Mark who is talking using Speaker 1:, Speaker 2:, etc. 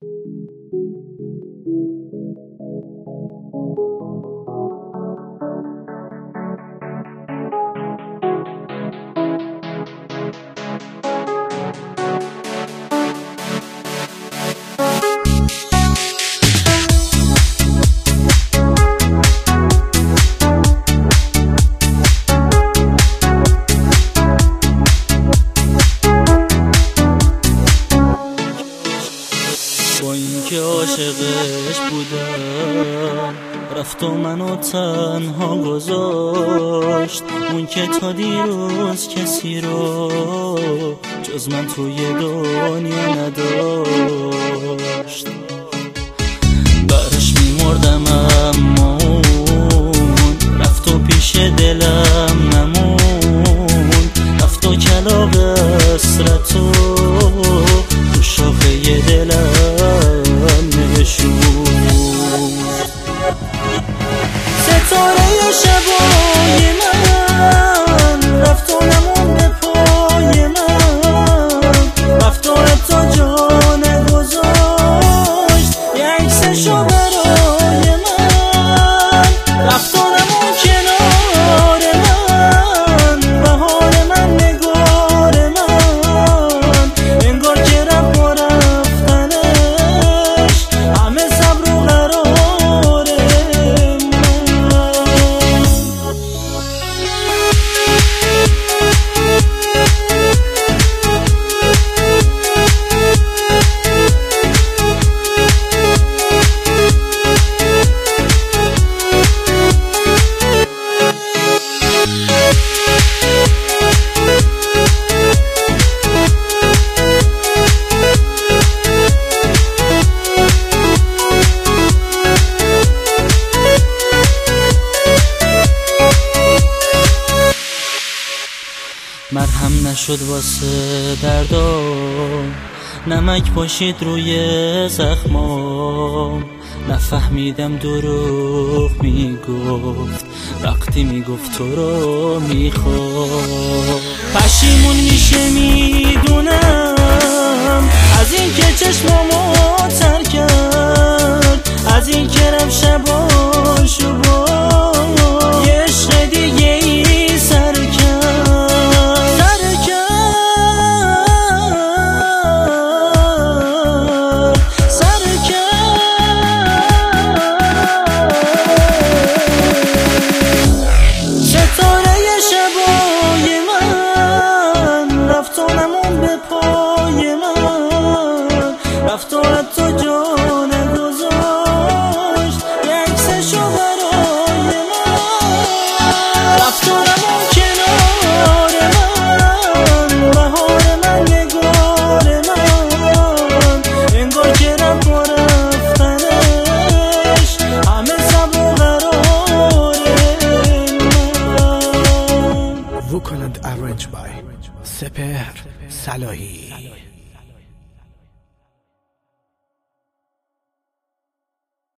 Speaker 1: که عاشقش بودم رفت و منو تنها گذاشت، اون که تا دیروز کسی رو جز من توی دنیا نداشت. برش میمردم اما اون رفت و پیش دلم نمون، رفت و کلاغ حسرتو تو شاخه دلم نشون. ستاره شبای من رفت و نمون به پای من، رفتار تا جان گذاشت یه عکسشو برای من، رفت و نمون کنار من، بهار من نگار من، انگار که رفت و رفتنش همه صبر و قرار مرهم نشد واسه دردام، نمک باشید روی زخمام، نفهمیدم دروغ میگفت وقتی میگفت تو رو میخوام. پشیمون میشه میدونم از این که چشمامو تر کرد، از این که رفت شباشو با یه عشق دیگه ای سر کرد. رفت و حتی جان گذاشت یه عکسشو برای من، رفت و نمون کنار من، بهار من نگار من، انگار که رفت و رفتنش همه صبر و قرار من.
Speaker 2: Vocal and arranged by سپهر صلاحی.